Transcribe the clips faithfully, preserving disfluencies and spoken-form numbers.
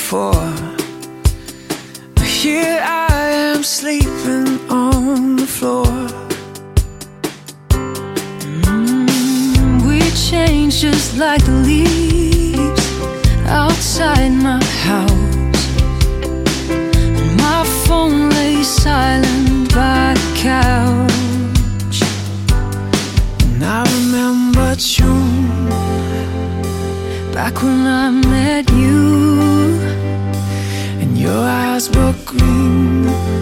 before. Here I am sleeping on the floor. mm, We changed just like the leaves outside my house, and my phone lay silent by the couch. And I remember June, back when I met you, and your eyes were green,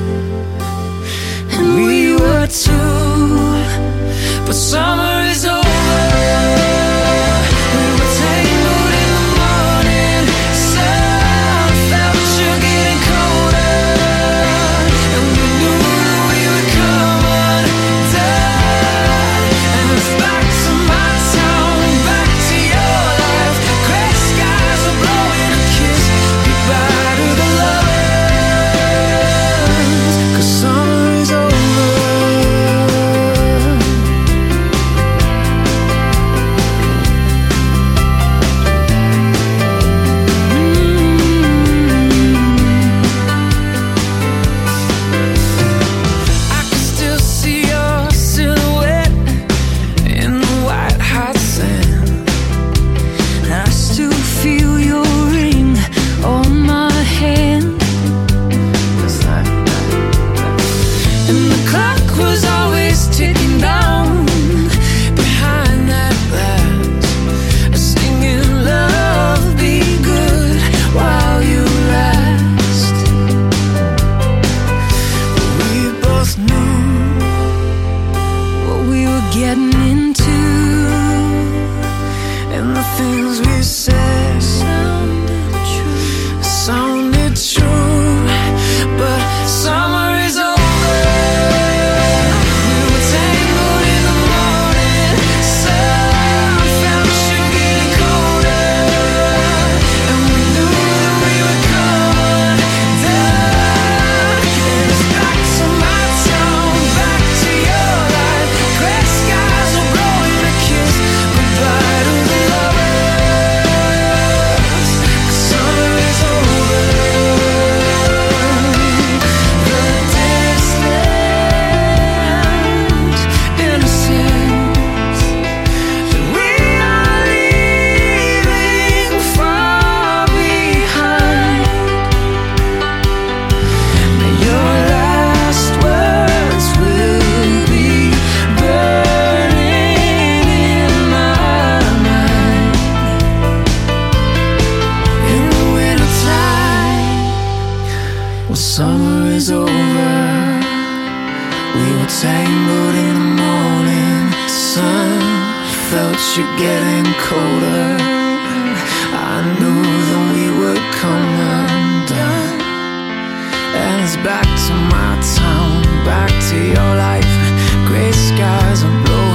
and we were two. but summer is over. We were tangled in the morning sun, felt you getting colder, and we knew that we would come undone. And it's back to my town, back to your life. Gray skies are blowing a kiss goodbye to the lovers, 'cause summer is over. I can still see your silhouette in the white hot sand. I still feel your ring on my hand, And the clock was always ticking down behind that glass, singing love be good while you last. We both knew what we were getting into, and the things we said sounded true. sounded true, but summer is over. We were tangled in the morning sun, felt you getting colder, and we knew that we would come undone. And it's back to my town, back to your life. Gray skies are blowing a kiss goodbye to the lovers, 'cause summer is over. The distant innocence that we are leaving far behind. May your last words will be burning in my mind. In the wintertime, when summer is over, we were tangled in the morning sun, felt you getting colder. I knew that we would come undone. And it's back to my town, back to your life. Gray skies are blowing